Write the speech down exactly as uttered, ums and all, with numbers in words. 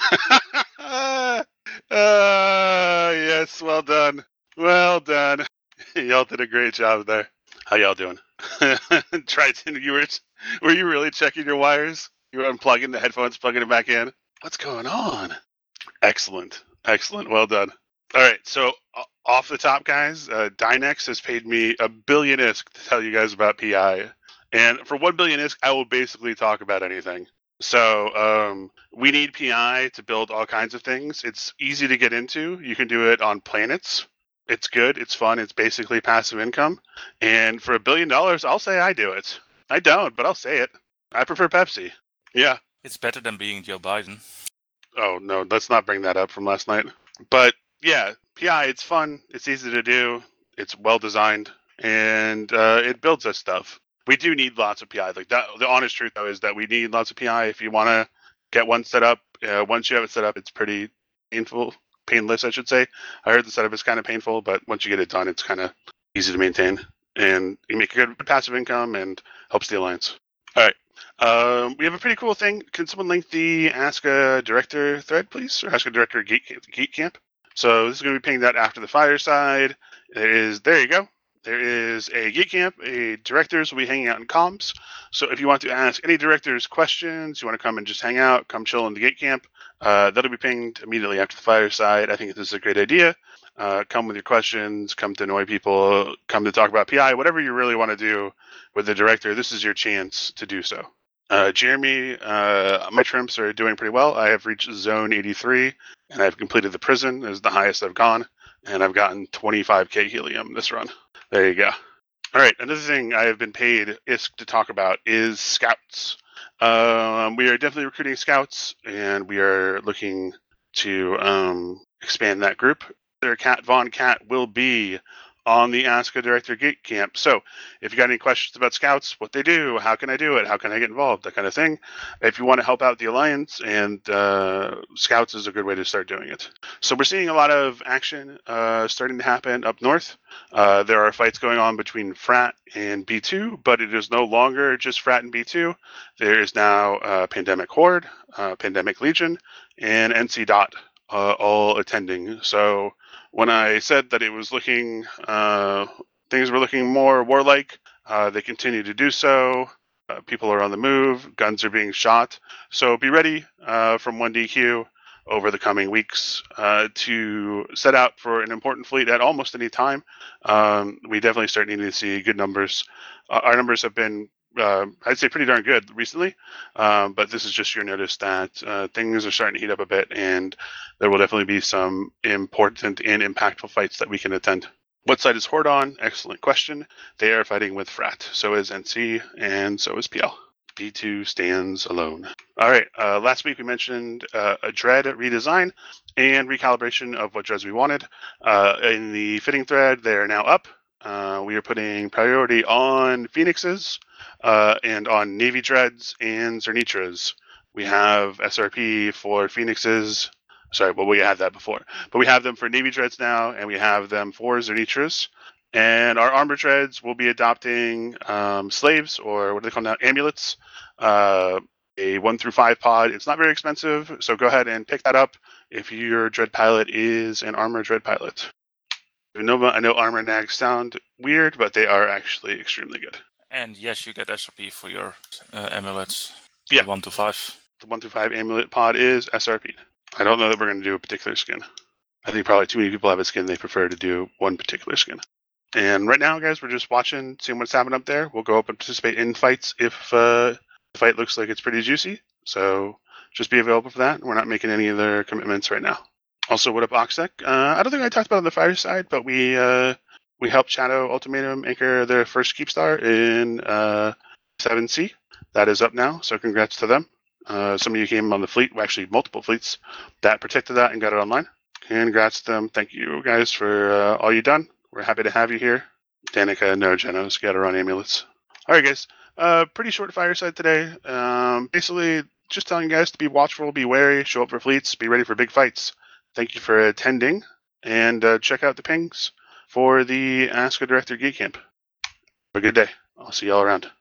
uh, yes, well done. Well done. Y'all did a great job there. How y'all doing? Triton, you were, were you really checking your wires? You were unplugging the headphones, plugging it back in? What's going on? Excellent. Excellent. Well done. All right. So off the top, guys, uh, Dynex has paid me a billion I S K to tell you guys about P I. And for one billion I S K, I will basically talk about anything. So um, we need P I to build all kinds of things. It's easy to get into. You can do it on planets. It's good. It's fun. It's basically passive income. And for a billion dollars, I'll say I do it. I don't, but I'll say it. I prefer Pepsi. Yeah. It's better than being Joe Biden. Oh, no, let's not bring that up from last night. But yeah, P I, it's fun. It's easy to do. It's well designed. And uh, it builds us stuff. We do need lots of P I. Like that. The honest truth, though, is that we need lots of P I. If you want to get one set up, uh, once you have it set up, it's pretty painful, painless, I should say. I heard the setup is kind of painful, but once you get it done, it's kind of easy to maintain. And you make a good passive income and helps the alliance. All right. Um, we have a pretty cool thing. Can someone link the Ask a Director thread, please? Or Ask a Director Geek, Geek Camp? So this is going to be pinging that after the fireside. There is, there you go. There is a Geek Camp. A directors will be hanging out in comms. So if you want to ask any directors questions, you want to come and just hang out, come chill in the Geek Camp, uh, that'll be pinged immediately after the fireside. I think this is a great idea. Uh, come with your questions, come to annoy people, come to talk about P I, whatever you really want to do with the director, this is your chance to do so. Uh, Jeremy, uh, my trimps are doing pretty well. I have reached zone eighty-three, and I've completed the prison. It's the highest I've gone, and I've gotten twenty-five K helium this run. There you go. All right, another thing I have been paid I S K to talk about is scouts. Um, we are definitely recruiting scouts, and we are looking to um, expand that group. Their Cat Von Cat will be on the Ask a Director Geek Camp. So if you got any questions about scouts, what they do, how can I do it, how can I get involved, that kind of thing. If you want to help out the Alliance, and uh, scouts is a good way to start doing it. So we're seeing a lot of action uh, starting to happen up north. Uh, there are fights going on between Frat and B two, but it is no longer just Frat and B two. There is now uh, Pandemic Horde, uh, Pandemic Legion, and N C Dot uh, all attending. So when I said that it was looking, uh, things were looking more warlike, uh, they continue to do so. Uh, people are on the move, guns are being shot. So be ready uh, from one D Q over the coming weeks uh, to set out for an important fleet at almost any time. Um, we definitely start needing to see good numbers. Uh, our numbers have been, uh, I'd say, pretty darn good recently, um, but this is just your notice that uh, things are starting to heat up a bit, and there will definitely be some important and impactful fights that we can attend. What side is Horde on? Excellent question. They are fighting with Frat. So is N C, and so is P L. B two stands alone. All right. Uh, last week we mentioned uh, a Dread redesign and recalibration of what Dreads we wanted. Uh, in the fitting thread, they are now up. Uh, we are putting priority on Phoenixes uh, and on Navy Dreads and Zernitras. We have S R P for Phoenixes. Sorry, well, we had that before. But we have them for Navy Dreads now, and we have them for Zernitras. And our armor dreads will be adopting um, slaves, or what do they call now? Amulets. Uh, a one through five pod. It's not very expensive, so go ahead and pick that up if your dread pilot is an armor dread pilot. I know, I know armor nags sound weird, but they are actually extremely good. And yes, you get S R P for your uh, amulets. Yeah. The one to five. The one through five amulet pod is S R P. I don't know that we're going to do a particular skin. I think probably too many people have a skin they prefer to do one particular skin. And right now, guys, we're just watching, seeing what's happening up there. We'll go up and participate in fights if uh, the fight looks like it's pretty juicy. So just be available for that. We're not making any other commitments right now. Also, what up, Oxtec? Uh, I don't think I talked about it on the fireside, but we uh, we helped Shadow Ultimatum anchor their first Keep Star in uh, seven C. That is up now, so congrats to them. Uh, some of you came on the fleet, well, actually multiple fleets, that protected that and got it online. Congrats to them. Thank you, guys, for uh, all you've done. We're happy to have you here. Danica, no, Genos, got to run amulets. All right, guys. Uh, pretty short fireside today. Um, basically, just telling you guys to be watchful, be wary, show up for fleets, be ready for big fights. Thank you for attending, and uh, check out the pings for the Ask a Director Geek Camp. Have a good day. I'll see y'all around.